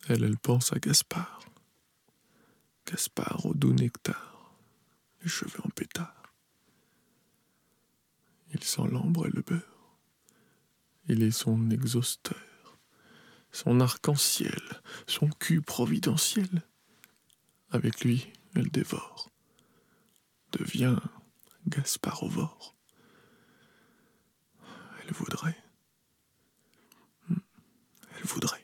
Elle pense à Gaspard. Gaspard au doux nectar, les cheveux en pétard. Il sent l'ambre et le beurre. Il est son exhausteur, son arc-en-ciel, son cul providentiel. Avec lui, elle dévore, devient Gasparovore. Elle voudrait. Elle voudrait.